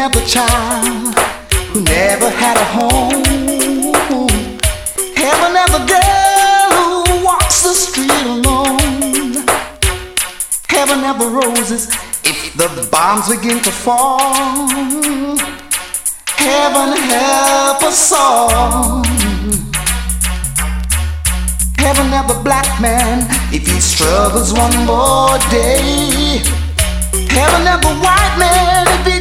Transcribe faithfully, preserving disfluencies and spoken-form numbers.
ever child who never had a home. Heaven ever girl who walks the street alone. Heaven ever roses if the bombs begin to fall. Heaven help us all. Heaven help a black man if he struggles one more day. Heaven help a white man if he